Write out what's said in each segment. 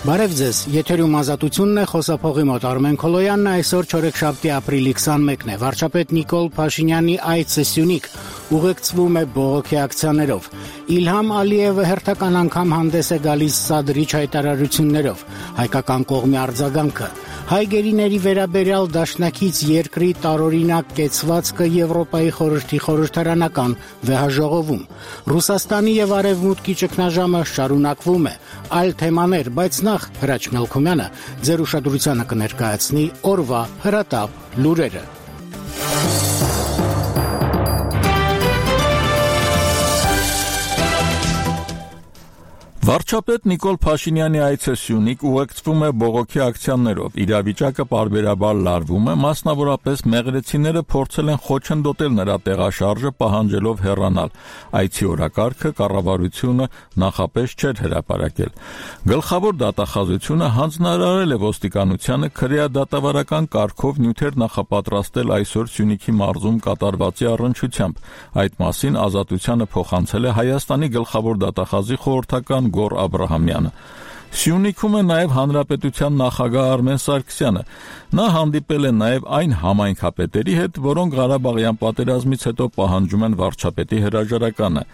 Բարև ձեզ, եթերում ազատությունն է, խոսափողի մոտ Արմեն Քոլոյանն է, այսօր չորեքշաբթի ապրիլի 21-ն է, վարչապետ Նիկոլ Փաշինյանի այցը Սյունիք ուղեկցվում է բողոքի ակցիաներով, Իլհամ Ալիևը հերթական անգամ հանդես է գալիս սադրիչ հայտարարություններով, հայկական կողմի արձագանքը, հայ գերիների վերաբերյալ դաշնակից երկրի տարօրինակ կեցվածքը Եվրոպայի խորհրդի խորհրդարանական վեհաժողովում, Ռուսաստանի եւ Արևմուտքի ճգնաժամը շարունակվում է, այլ թեմաներ, բայց նախ Հրաչ Մելքումյանը ձեր ուշադրությանը կներկայացնի օրվա հրատապ լուրերը։ Վարչապետ Նիկոլ Փաշինյանի այցը Սյունիք ուղեկցվում է բողոքի ակցիաներով, իրավիճակը պարբերաբար լարվում է, մասնավորապես մեղրեցիները փորձել են խոչընդոտել նրա տեղաշարժը պահանջելով հեռանալ, այցի օրակարգը կառավարությունը նախապես չէր հրապարակել։ Գլխավոր դատախազությունը հանձնարարել է ոստիկանությանը քրեադատավարական կարգով նյութեր նախապատրաստել այսօր Սյունիքի մարզում կատարվածի առնչությամբ, այդ մասին Ազատությանը փոխանցել է Հայաստանի գլխավոր դատախազի խորհրդական Գոր Աբրահամյանը։ Սյունիքում է նաև Հանրապետության նախագահ Արմեն Սարգսյանը։ Նա հանդիպել է նաև այն համայնքապետերի հետ, որոնք Ղարաբաղյան պատերազմից հետո պահանջում են վարչապետի հրաժարականը։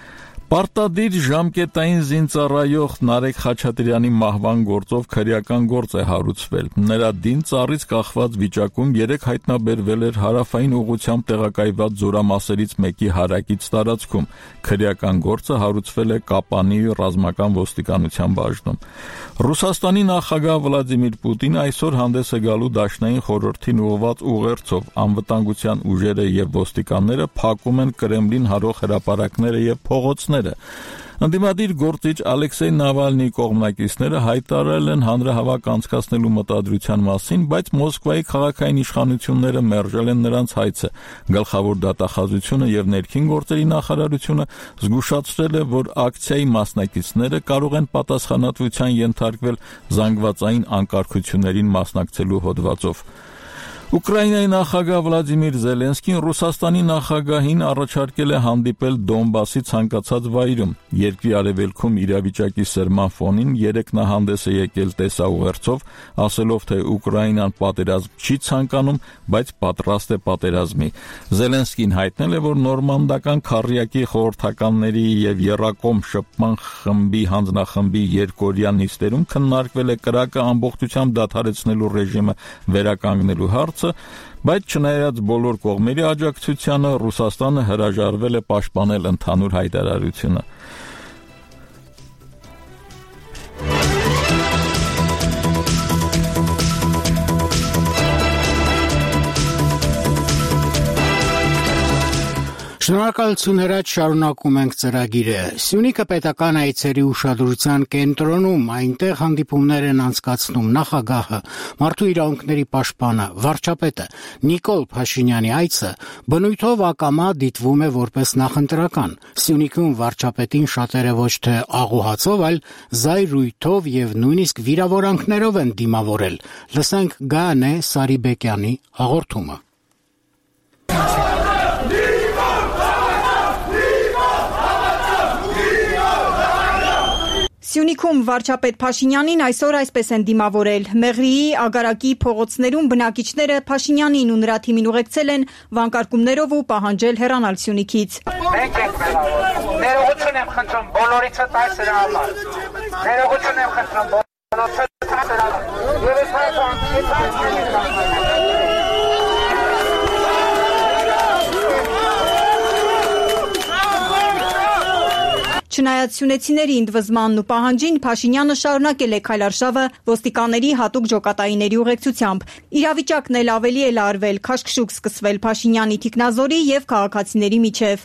Պարտադիր ժամկետային զինծառայող Նարեկ Խաչատրյանի մահվան գործով քրեական գործ է հարուցվել։ Նրա դին ծառից կախված վիճակում երեք հայտնաբերվել էր հարավային ուղղությամբ տեղակայված զորամասերից մեկի հարակից տարածքում։ Քրեական գործը հարուցվել է Կապանի ռազմական ոստիկանության բաժնում։ Ռուսաստանի նախագահ Վլադիմիր Պուտինը այսօր հանդես է գալու Դաշնային խորհրդին ուղղված ուղերձով։ Անվտանգության ուժերը եւ ոստիկանները փակում են Կրեմլին հարող հրապարակները եւ փողոցները։ Ընդդիմադիր գործիչ Ալեքսեյ Նավալնիի կողմնակիցները հայտարարել են հանրահավաք անցկացնելու մտադրության մասին, բայց Մոսկվայի քաղաքային իշխանությունները մերժել են նրանց հայցը։ Գլխավոր դատախազությունը եւ ներքին գործերի նախարարությունը զգուշացրել է, որ ակցիայի մասնակիցները կարող են պատասխանատվության ենթարկվել զանգվածային անկարգություններին մասնակցելու հոդվածով։ Ուկրաինայի նախագահ Վլադիմիր Զելենսկին Ռուսաստանի նախագահին առաջարկել է հանդիպել Դոնբասի ցանկացած վայրում։ Երկրի արևելքում իրավիճակի սրման ֆոնին երեք նա հանդես է եկել տեսաուղերձով, ասելով, թե Ուկրաինան պատերազմ չի ցանկանում, բայց պատրաստ է պատերազմի։ Զելենսկին հայտնել է, որ նորմանդական քառյակի խորհրդականների եւ Եռակոմ շփման խմբի հանձնախմբի երկօրյա նիստերում քննարկվել է կրակը ամբողջությամբ դադարեցնելու ռեժիմը վերականգնելու հարցը, բայց չնայած բոլոր կողմերի աջակցությանը Ռուսաստանը հրաժարվել է պաշտպանել ընդհանուր հայտարարությունը։ Շնորհակալություն Հրաչ, շարունակում ենք ծրագիրը։ Սյունիքը պետական այցերի ուշադրության կենտրոնում, այնտեղ հանդիպումներ են անցկացնում նախագահը, մարդու իրավունքների պաշտպանը, վարչապետը։ Նիկոլ Փաշինյանի այցը բնույթով ակամա դիտվում է որպես նախընտրական։ Սյունիքում վարչապետին շատերը ոչ թե աղոհացով, այլ զայրույթով եւ նույնիսկ վիրավորանքներով են դիմավորել։ Լսենք Գանե Սարիբեկյանի հաղորդումը։ Սյունիքում վարչապետ Փաշինյանին այսօր այսպես են դիմավորել։ Մեղրիի ագարակի փողոցներում բնակիչները Փաշինյանին ու նրա թիմին ուղեկցել են վանկարկումներով ու պահանջել հեռանալ Սյունիքից։ Մենք ենք մեղավոր։ Ներողություն եմ խնդրում բոլորիցս այս դրա համար։ Ներողություն եմ խնդրում բոլորիցս այս դրա համար։ Եվ այս Չնայած սյունեցիների ընդվզմանն ու պահանջին, Փաշինյանը շարունակել է քայլարշավը ոստիկանների հատուկ ջոկատայիների ուղեկցությամբ։ Իրավիճակն էլ ավելի է լարվել, քաշքշուկ սկսվել Փաշինյանի թիկնազորի եւ քաղաքացիների միջև։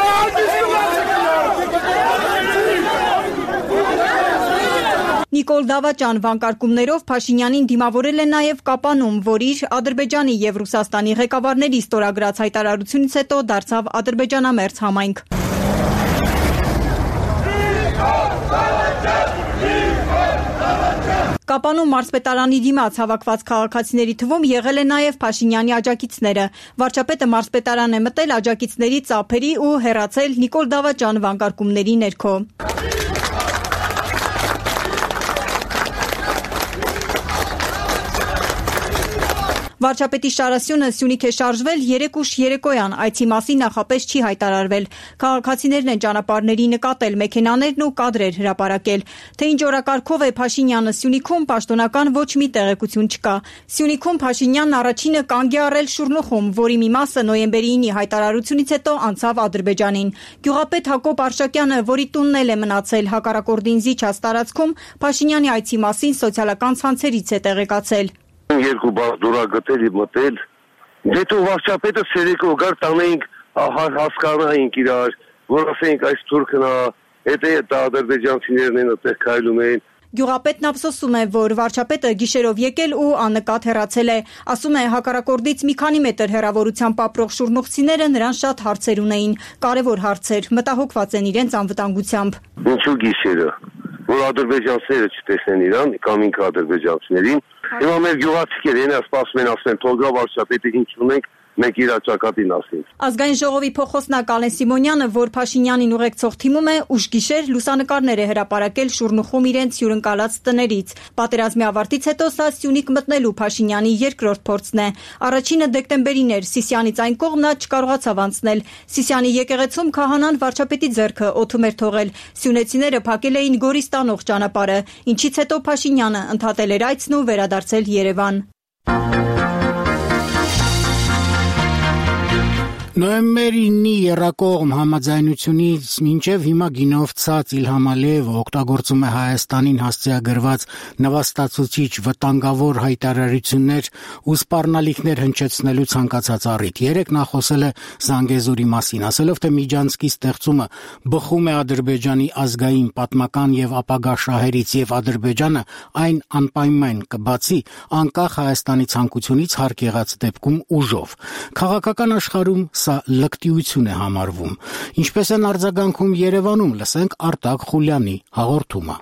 Նիկոլ Դավաճան վանկարկումներով Փաշինյանին դիմավորել է նաև Կապանում, որ իր Ադրբեջանի եւ Ռուսաստանի ղեկավարների ստորագրած հայտարարությունից հետո դարձավ ադրբեջանամերձ համայնք։ Կապանում մարզպետարանի դիմաց հավաքված քաղաքացիների թվում եղել է նաև Փաշինյանի աջակիցները։ Վարչապետը մարզպետարան է մտել աջակիցների ծափերի ու հեռացել Նիկոլ Դավաճան վանկարկումների ներքո։ Վարչապետի շարասյունը Սյունիք է շարժվել 3 ուշ երեկոյան, այցի մասին նախապես չի հայտարարվել։ Քաղաքացիներն են ճանապարհների նկատել, մեքենաներն ու կադրեր հրապարակել։ Թե ինչ օրակարգով է Փաշինյանը Սյունիքում, պաշտոնական ոչ մի տեղեկություն չկա։ Սյունիքում Փաշինյանն առաջինը կանգ է առել Շուրնուխում, որի մի մասը նոյեմբերի 9-ի հայտարարությունից հետո անցավ Ադրբեջանին։ Գյուղապետ Հակոբ Արշակյանը, որի տունն էլ է մնացել հակառակորդին զիջած տարածքում, Փաշինյանի այցի մասին սոցիալական ցանցերից է տեղեկացել։ Երկու բաց դուրա գտել ու մտել։ Դե վարչապետը ցերեկո գար տանեինք հասկանայինք իրար, որ ասենք այս թուրքն է, հետո ադրբեջանցիներն են այդտեղ քայլում են։ Գյուղապետն ափսոսում է, որ վարչապետը գիշերով եկել ու աննկատ հեռացել է։ Ասում է, հակառակորդից մի քանի մետր հեռավորությամբ ապրող շուրնուխցիները նրան շատ հարցեր ունեին, կարևոր հարցեր, մտահոգված են իրենց անվտանգությամբ։ Ինչու գիշերը, որ ադրբեջանցիները չտեսնեն իրան, կամ ինքը ադրբեջանցիներին։ Հիմա մեր գյուղացիներն սպասում են, ասեն, թողա վարչապետը ինչ ունենք, մենք իր ճակատին ասենք։ Ազգային ժողովի փոխոսնակ Ալեն Սիմոնյանը, որ Փաշինյանին ուղեկցող թիմում է, ուշ գիշեր լուսանկարներ է հրապարակել Շուրնուխում իրենց հյուրընկալած տներից։ Պատերազմի ավարտից հետո սա Սյունիք մտնելու Փաշինյանի երկրորդ փորձն է։ Առաջինը դեկտեմբերին էր, Սիսյանից այն կողմ նա չկարողացավ անցնել։ Սիսյանի եկեղեցում քահանան վարչապետի ձեռքը օդում էր թողել։ Սյունեցիները փակել էին Գորիստանող ճանապարհը, ինչից հետո Փաշինյանը ընդհատել էր այցն ու վերադարձել Երևան։ Նոյեմբերի 9-ի եռակողմ համաձայնությունից մինչև հիմա գինով ցած Իլհամ Ալիևը օգտագործում է Հայաստանին հասցեագրված նվաստացուցիչ վտանգավոր հայտարարություններ ու սպառնալիքներ հնչեցնելու ցանկացած առիթ։ Երեկ նա խոսել է Զանգեզուրի մասին, ասելով, թե Միջանցքի ստեղծումը բխում է Ադրբեջանի ազգային, պատմական եւ ապագա շահերից եւ Ադրբեջանը այն անպայման կբացի անկախ Հայաստանի ցանկությունից հարկ եղած դեպքում ուժով։ Քաղաքական աշխարհում սա լկտիություն է համարվում։ Ինչպես են արձագանքում Երևանում, լսենք Արտակ Խուլյանի հաղորդումը։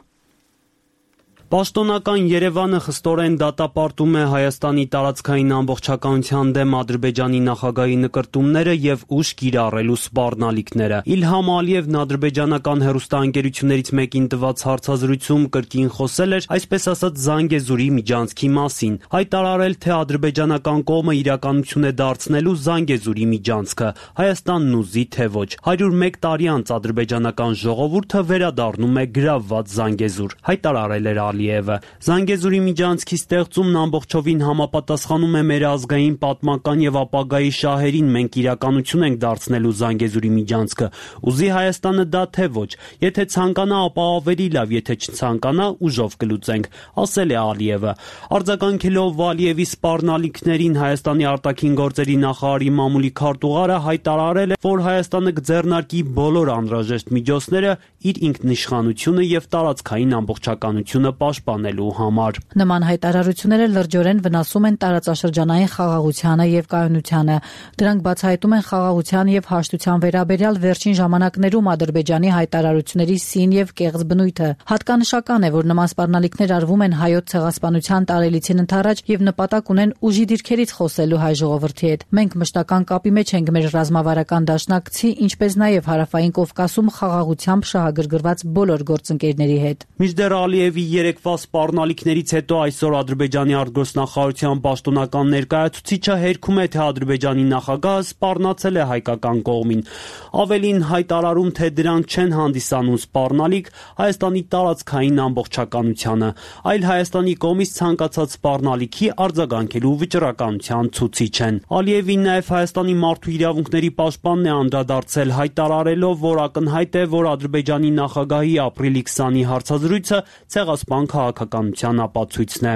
Պաշտոնական Երևանը խստորեն դատապարտում է Հայաստանի տարածքային ամբողջականության դեմ Ադրբեջանի նախագահի նկրտումները եւ ուժ կիրառելու սպառնալիքները։ Իլհամ Ալիևն ադրբեջանական հեռուստաընկերություններից մեկին տված հարցազրույցում կրկին խոսել էր, այսպես ասած, Զանգեզուրի միջանցքի մասին, հայտարարել, թե ադրբեջանական կողմը իրականություն է դարձնելու Զանգեզուրի միջանցքը, Հայաստանն ուզի թե ոչ։ 101 տարի անց ադրբեջանական ժողովուրդը վերադառնում է գրավված Զանգեզուր, հայտարարել էր Ալիևը։ Զանգեզուրի միջանցքի ստեղծումն ամբողջովին համապատասխանում է մեր ազգային, պատմական եւ ապագայի շահերին, մենք իրականություն ենք դարձնելու Զանգեզուրի միջանցքը։ Ուզի Հայաստանը դա թե ոչ։ Եթե ցանկանա, ապա ավելի լավ, եթե չցանկանա, ուժով կլուծենք, ասել է Ալիևը։ Արձագանքելով Ալիևի սպառնալիքներին Հայաստանի արտաքին գործերի նախարարի մամուլի քարտուղարը հայտարարել է, որ Հայաստանը կձեռնարկի բոլոր անհրաժեշտ միջոցները իր ինքնիշխանությունը եւ տարածքային ամբողջականությունը պաշտպանելու համար։ Նման հայտարարությունները լրջորեն վնասում են տարածաշրջանային խաղաղությանը եւ կայունությանը։ Դրանք բացահայտում են խաղաղության եւ հաշտության վերաբերյալ վերջին ժամանակներում Ադրբեջանի հայտարարությունների սին եւ կեղծ բնույթը։ Հատկանշական է, որ նման սպառնալիքներ արվում են հայոց ցեղասպանության տարելիցին ընդառաջ եւ նպատակ ունեն ուժի դիրքերից խոսելու հայ ժողովրդի հետ։ Մենք մշտական կապի մեջ ենք մեր ռազմավարական դաշնակցի, ինչպես նաեւ Հարավային Կովկասում խաղաղությամբ շահագրգռված բոլոր գործընկերների հետ։ Մինչդեռ Ալիևի երեկվա սպառնալիքներից հետո այսօր Ադրբեջանի արտգործնախարարության պաշտոնական ներկայացուցիչը հերքում է, թե Ադրբեջանի նախագահը սպառնացել է հայկական կողմին։ Ավելին հայտարարում, թե դրանք չեն հանդիսանում սպառնալիք Հայաստանի տարածքային ամբողջականությանը, այլ Հայաստանի կողմից ցանկացած սպառնալիքի արձագանքելու վճռականության ցուցիչ են։ Ալիևին նաև Հայաստանի մարդու իրավունքների պաշտպանն է անդրադարձել, հայտարարելով, որ ակնհայտ է, որ Ադրբեջանի նախագահի ապրիլի 20-ի հարցազրույցը ցեղասպան քաղաքականության ապացույցն է։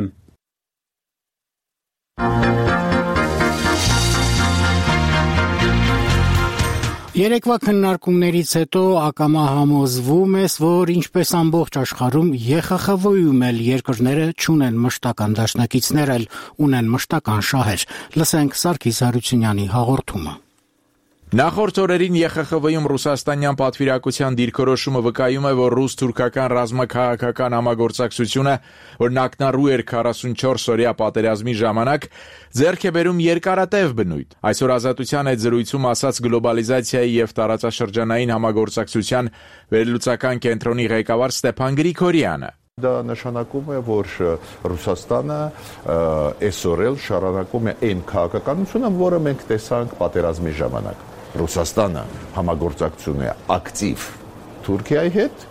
Երեկվա քննարկումներից հետո ակամա համոզվում ես, որ ինչպես ամբողջ աշխարհում ԵԽԽՎ-ում էլ երկրները չունեն մշտական դաշնակիցներ, այլ ունեն մշտական շահեր։ Լսենք Սարգիս Հարությունյանի հաղորդումը։ Նախորդ օրերին ԵԽԽՎ-ում ռուսաստանյան պատվիրակության դիրքորոշումը վկայում է, որ ռուս-թուրքական ռազմաքաղաքական համագործակցությունը, որն ակնառու էր 44-օրյա պատերազմի ժամանակ, ձեռք է բերում երկարատև բնույթ։ Այսօր Ազատության հետ զրույցում ասաց գլոբալիզացիայի եւ տարածաշրջանային համագործակցության վերլուծական կենտրոնի ղեկավար Ստեփան Գրիգորյանը։ Դա նշանակում է, որ Ռուսաստանը այսօր էլ շարունակում է այն քաղաքականությունը, որը մենք տեսանք պատերազմի ժամանակ։ Ռուսաստանը համագործակցում է ակտիվ Թուրքիայի հետ,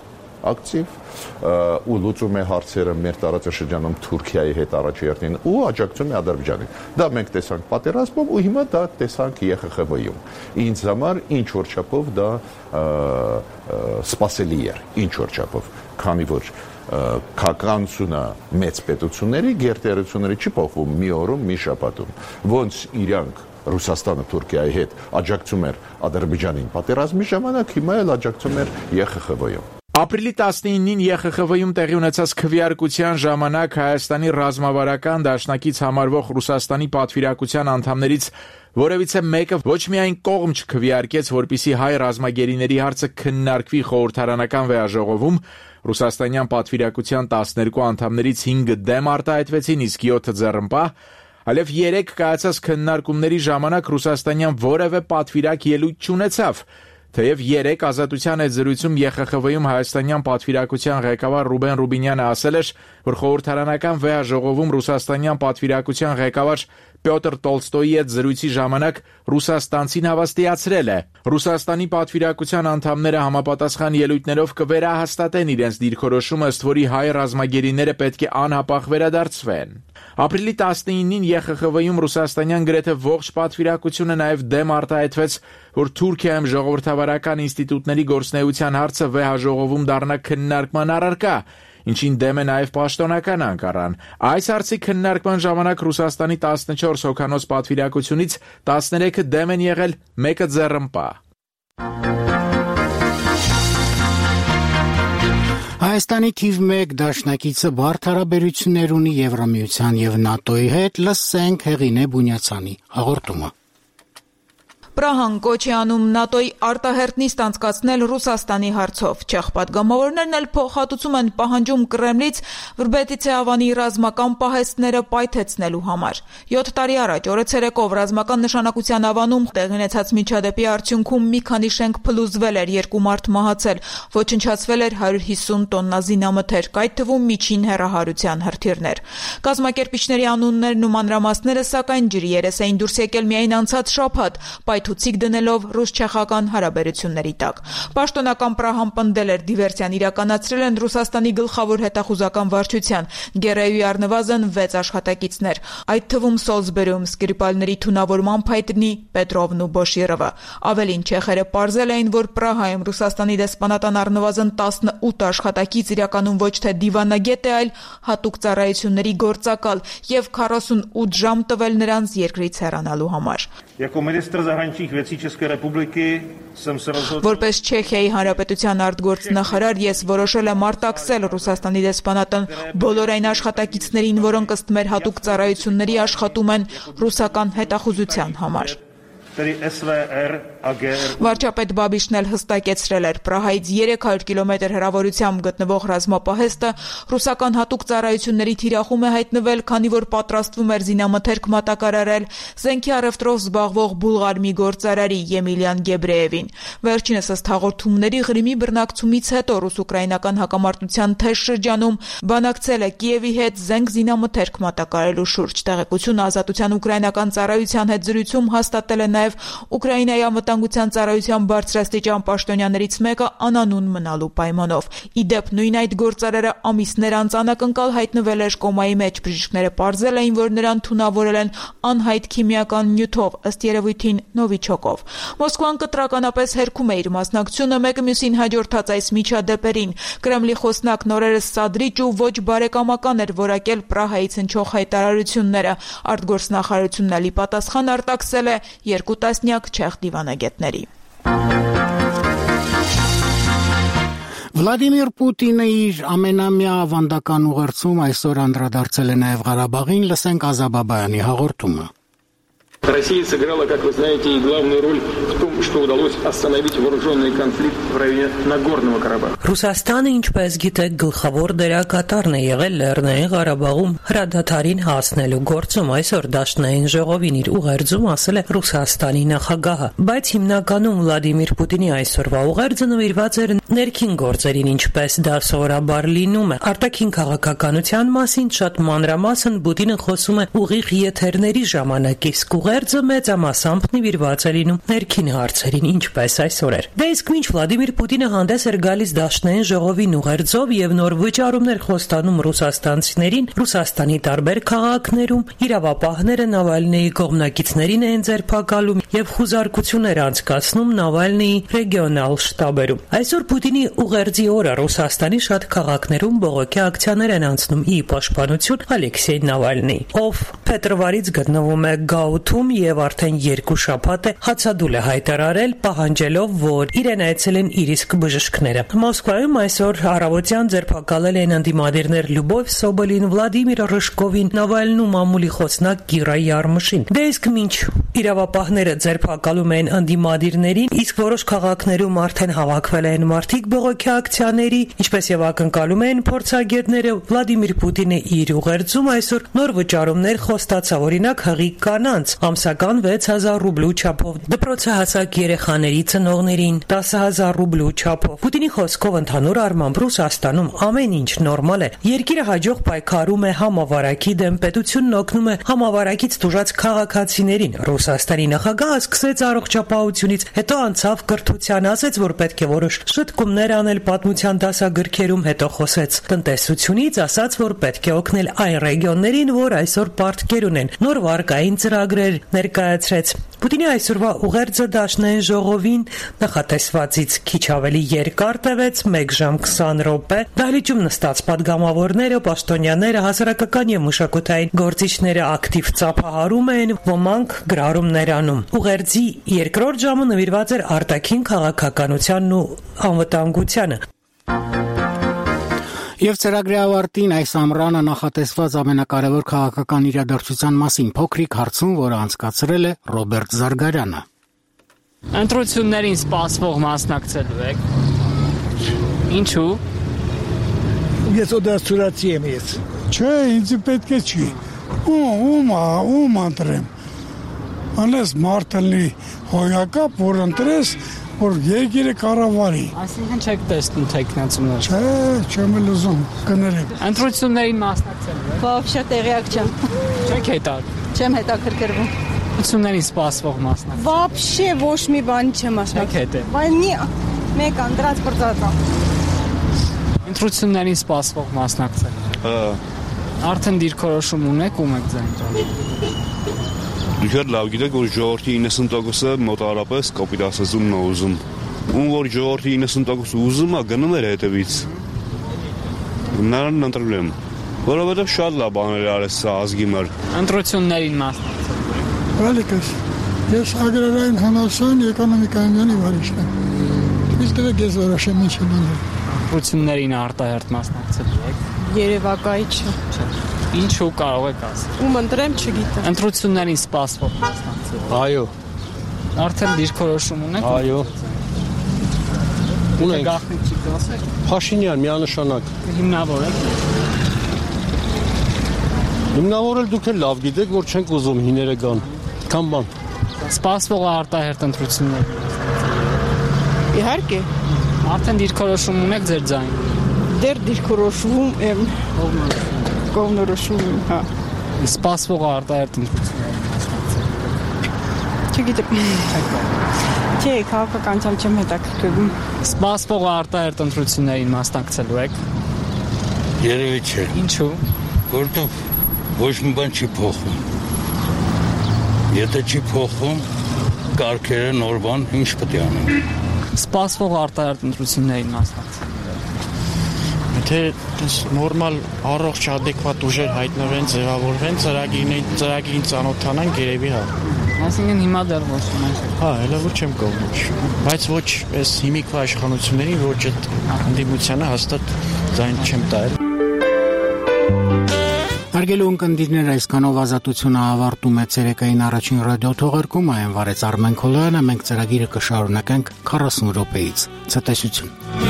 ու լուծում է հարցերը մեր տարածաշրջանում Թուրքիայի հետ առաջերտին ու աջակցում է Ադրբեջանին։ Դա մենք տեսանք պատերազմում ու հիմա դա տեսանք ԵԽԽՎ-ում։ Ինձ համար ինչ որ չափով դա սպասելի էր, ինչ որ չափով, քանի որ քաղաքականությունը մեծ պետությունների գերտերությունների չի փոխվում մի օրում, մի շաբաթում։ Ոնց իրանք Ռուսաստանը Թուրքիայի հետ աջակցում էր Ադրբեջանին պատերազմի ժամանակ, հիմա էլ աջակցում էր ԵԽԽՎ-ում։ Ապրիլի 19-ին ԵԽԽՎ-ում տեղի ունեցած քվեարկության ժամանակ Հայաստանի ռազմավարական դաշնակից համարվող Ռուսաստանի պատվիրակության անդամներից որևիցե մեկը ոչ միայն կողմ չքվեարկեց, որպիսի հայ ռազմագերիների հարցը քննարկվի խորհրդարանական վեաժողովում, ռուսաստանյան պատվիրակության 12 անդամներից 5-ը դեմ արտահայտվեցին, իսկ 7-ը ձեռնպահ, այլև 3 կայացած քննարկումների ժամանակ ռուսաստանյան որևէ պատվիրակ ելույթ չունեցավ։ Թեև 3 ազատության այդ զրույցում ԵԽԽՎ-ում հայաստանյան պատվիրակության ղեկավար Ռուբեն Ռուբինյանը ասել էր, որ խորհրդարանական վեաժողովում ռուսաստանյան պատվիրակության ղեկավար Պյոտր Տոլստոյի հետ զրույցի ժամանակ ռուսաստանցին հավաստիացրել է. Ռուսաստանի պատվիրակության անդամները համապատասխան ելույթներով կվերահաստատեն իրենց դիրքորոշումը, ըստ որի հայ ռազմագերիները պետք է անհապաղ վերադարձվեն։ Ապրիլի 19-ին ԵԽԽՎ-ում ռուսաստանյան գրեթե ողջ պատվիրակությունը նաև դեմ արտահայտվեց, որ Թուրքիայում ժողովրդավարական ինստիտուտների գործունեության հարցը վեհաժողովում դառնա քննարկման առարկա, ինչին դեմ է նաև պաշտոնական Անկարան։ Այս հարցի քննարկման ժամանակ Ռուսաստանի 14 հոգանոց պատվիրակությունից 13-ը դեմ են եղել, 1-ը ձեռնպահ։ Հայաստանի թիվ 1 դաշնակիցը բարդ հարաբերություններ ունի Եվրամիության եւ ՆԱՏՕ-ի հետ, լսենք Հեղինե Բունյացյանի հաղորդումը։ Պրահան կոչ է անում ՆԱՏՕ-ի արտահերտ նիստ անցկացնել Ռուսաստանի հարցով։ Չեխ պատգամավորներն էլ փոխհատուցում են պահանջում Կրեմլից Վրբետիցե Ավանի ռազմական պահեստները պայթեցնելու համար։ 7 տարի առաջ օրը ցերեկով ռազմական նշանակության Ավանում տեղի ունեցած միջադեպի արդյունքում մի քանի շենք փլուզվել էր, 2 մարդ մահացել, ոչնչացվել էր 150 տոննա զինամթերք, այդ թվում միջին հեռահարության հրթիռներ։ Կազմակերպիչների անուններն ու մանրամասները սակայն ջրի երես էին դուրս եկել միայն անցած շաբաթ, թուցիկ դնելով ռուս-չեխական հարաբերությունների տակ։ Պաշտոնական Պրահան պնդել էր դիվերսիան իրականացրել են Ռուսաստանի գլխավոր հետախուզական վարչության Գերեյուի առնվազն 6 աշխատակիցներ, այդ թվում Սոլսբերում Սկրիպալների թունավորման փայտնի Պետրովն ու Բոշիրովը։ Ավելին չեխերը պարզել էին, որ Պրահայում Ռուսաստանի դեսպանատան առնվազն 18 աշխատակից իրականում ոչ թե դիվանագետ է, այլ հատուկ ծառայությունների գործակալ եւ 48 ժամ տվել նրանց երկրից հեռանալու համար։ Որպես Չեխիայի Հանրապետության արտգործնախարար ես որոշել եմ արտաքսել Ռուսաստանի դեսպանատան բոլոր այն աշխատակիցներին, որոնք ըստ մեր հատուկ ծառայությունների աշխատում են ռուսական հետախուզության համար։ Վարչապետ Բաբիշն էլ հստակեցրել էր, Պրահայից 300 կիլոմետր հեռավորությամբ գտնվող ռազմապահեստը ռուսական հատուկ ծառայությունների թիրախում է հայտնվել, քանի որ պատրաստվում էր զինամթերք մատակարարել զենքի առևտրով զբաղվող բուլղար մի գործարարի Եմիլիան Գեբրեևին։ Վերջինս ըստ հաղորդումների Ղրիմի բռնակցումից հետո ռուս-ուկրաինական հակամարտության թեժ շրջանում բանակցել է Կիևի հետ զենք զինամթերք մատակարարելու շուրջ։ Տեղեկությունը Ազատության ուկրաինական ծառայության հետ զրույցում հաստատել է նաև Ուկրաինայի անվտանգության ծառայության բարձրաստիճան պաշտոնյաներից մեկը անանուն մնալու պայմանով։ Ի դեպ, նույն այդ գործարարը ամիսներ անց անակնկալ հայտնվել էր կոմայի մեջ, բժիշկները պարզել էին, որ նրան թունավորել են անհայտ քիմիական նյութով, ըստ երևույթին նովիչոկով։ Մոսկվան կտրականապես հերքում է իր մասնակցությունը մեկը մյուսին հաջորդած այս միջադեպերին։ Կրեմլի խոսնակ նորերս սադրիչ ու ոչ բարեկամական էր որակել Պրահայից հնչող հայտարարությունները։ Արտգործնախարարությունն ալի պատասխան արտաքսել է 2 տասնյակ չեխ դիվանագետների։ Վլադիմիր Պուտինը իր ամենամյա ավանդական ուղերձում այսօր անդրադարձել է նաև Ղարաբաղին, լսենք Ազաբաբայանի հաղորդումը։ Россия сыграла, как вы знаете, и главную роль в том, что удалось остановить вооруженный конфликт в районе Нагорного Карабаха. Ռուսաստանը, ինչպես գիտեք, գլխավոր դերակատարն է եղել Լեռնային Ղարաբաղում հրադադարին հասնելու գործում։ Այսօր Դաշնային ժողովին իր ուղերձում ասել է Ռուսաստանի նախագահը, բայց հիմնականում Վլադիմիր Պուտինի այսօրվա ուղերձը նվիրված էր ներքին գործերին, ինչպես դա սովորաբար լինում է։ Արտաքին քաղաքականության մասին շատ մանրամասն Պուտինը խոսում է ուղիղ եթերների ժամանակ, իսկ ուղերձը մեծամասամբ նվիրված է լինում ներքին հարցերին, ինչպես այսօր էր։ Դե իսկ մինչ Վլադիմիր Պուտինը հանդես էր գալիս Դաշնային ժողովին ուղերձով եւ նոր վճարումներ խոստանում ռուսաստանցիներին, Ռուսաստանի տարբեր քաղաքներում իրավապահները Նավալնիի կողմնակիցներին են ձերբակալում եւ խուզարկություններ անցկացնում Նավալնիի ռեգիոնալ շտաբերում։ Այսօր Պուտինի ուղերձի օրը Ռուսաստանի շատ քաղաքներում բողոքի ակցիաներ են անցնում ի պաշտպանություն Ալեքսեյ Նավալնիի, ով փետրվարից գտնվում է գաութում եւ արդեն 2 շաբաթ է հացադուլ է հայտարարել, պահանջելով, որ իրեն այցելեն իր իսկ բժիշկները։ Մոսկվայում այսօր առավոտյան ձերբակալել են ընդդիմադիրներ Լյուբով Սոբոլին, Վլադիմիր Ռժկովին, Նավալնու մամուլի խոսնակ Կիրա Յարմշին։ Դե իսկ մինչ իրավապահները ձերբակալում են ընդդիմադիրներին, իսկ որոշ քաղաքներում արդեն հավաքվել են մարդիկ բողոքի ակցիաների, ինչպես եւ ակնկալում են փորձագետները, Վլադիմիր Պուտինը իր ուղերձում այսօր նոր վճարումներ խոստացավ, օրինակ հղի կանանց ամսական 6000 ռուբլու չափով, դպրոցահասակ երեխաների ծնողներին 10000 ռուբլու չափով։ Պուտինի խոսքով ընդհանուր առմամբ Ռուսաստանում ամեն ինչ նորմալ է։ Երկիրը հաջող պայքարում է համավարակի դեմ, պետությունն օգնում է համավարակից տուժած քաղաքացիներին։ Ռուսաստանի նախագահը սկսեց առողջապահությունից, հետո անցավ կրթության, ասաց, որ պետք է որոշ շտկումներ անել պատմության դասագրքերում, հետո խոսեց տնտեսությունից, ասաց, որ պետք է օգնել այն ռեգիոններին, որ այսօր պարտքեր ունեն, նոր վարկային ծրագրեր ներկայացրեց։ Պուտինի այսօրվա ուղերձը Դաշնային ժողովին նախատեսվածից քիչ ավելի երկար տևեց, 1 ժամ 20 րոպե։ Դահլիճում նստած պատգամավորները, պաշտոնյաները, հասարակական եւ մշակութային գործիչները ակտիվ ծափահարում են, ոմանք գրառումներ անում։ Ուղերձի երկրորդ ժամը նվիրված էր արտաքին քաղաքականությանն ու անվտանգությանը։ Եվ ծրագրի ավարտին այս ամռանը նախատեսված ամենակարևոր քաղաքական իրադարձության մասին փոքրիկ հարցում, որը անցկացրել է Ռոբերտ Զարգարյանը։ Ընտրություններին սպասվող մասնակցելու եք։ Ինչու՞։ Ես օդասուրացի եմ ես։ Չէ, ինձ պետք է չի։ Ում ընտրեմ։ Անես մարտելնի հոյակապ, որ ընտրես, որ երկիրը կառավարի։ Այսինքն չեք տեսնում թեկնածուներ։ Չէ, չեմ լուզում, կներեք։ Ընտրություններին մասնակցելու եք։ Вообще տեղյակ չեմ։ Չեք հետաքրքրվում։ Չեմ հետաքրքրվում։ Ընտրություններին սպասվող մասնակցել։ Вообще ոչ մի բան չեմ մասնակցել։ Բայց մեկ անդրած բրծածա։ Ընտրություններին սպասվող մասնակցել։ Արդեն դիրքորոշում ունեք, ում եք ձայն տալու։ Դուք լավ գիտեք, որ ժողովրդի 90%-ը մոտավորապես կոպիտ ասածումն է ուզում։ Ում որ ժողովրդի 90%-ը ուզում է, գնում էր հետևից։ Նրան ընտրել եմ, որովհետև շատ լավ բաներ արեց սա ազգի մար։ Ընտրություններին մասնակցել։ Վալիկս, ես ագրարային համալսարան էկոնոմիկայանի վարիչ եմ։ Իսկ դեռ ես որոշեմ ինչ եմ անել։ Ընտրություններին արտահերթ մասնակցել եք։ Երևակայիչ։ Ինչու կարող եք ասել։ Ում ընտրեմ չգիտեմ։ Ընտրություններին սպասվող մասնակցել։ Այո։ Արդեն դիրքորոշում ունեք։ Այո։ Ունենք գաղտնիք չի դասել։ Փաշինյան միանշանակ։ Հիմնավոր եք։ Հիմնավորել դուք էլ լավ գիտեք, որ չենք ուզում հիները գան։ Քան բան։ Սպասվող արտահերթ ընտրություններ։ Իհարկե։ Արդեն դիրքորոշում ունեք ձեր ձայն։ Դեռ դիրքորոշում եմ։ Կողմնորոշում եմ, հա։ Սպասվող արտահերթ ընտրություններ մասնակցել։ Չգիտեմ։ Չէ, քաղաքականությամբ չեմ հետաքրքրվում։ Սպասվող արտահերթ ընտրություններին մասնակցելու եք։ Երևի չէ։ Ինչու։ Որտեղ ոչ մի բան չի փոխվում։ Եթե չի փոխվում, կարգերը նոր բան ինչ պետք է անեն։ Սպասվող արտահերթ ընտրություններին մասնակցել։ Եթե նորմալ առողջ adekvat ուժեր հայտնվեն, ձևավորվեն, ծրագիրին ծանոթանան, երևի հա։ Այսինքն հիմա դեռ ոչ մենք։ Հա, հələ որ չեմ կողմնորոշում։ Բայց ոչ այս հիմիկվա իշխանություններին, ոչ այդ ընդդիմությանը հաստատ ձայն չեմ տալ։ Հարգելի ունկնդիրներ, այսքանով ազատությունը ավարտում է ցերեկային առաջին ռադիոթողարկումը, այն վարեց Արմեն Քոլոյանը, մենք ծրագիրը կշարունակենք 40 րոպեից։ Ցտեսություն։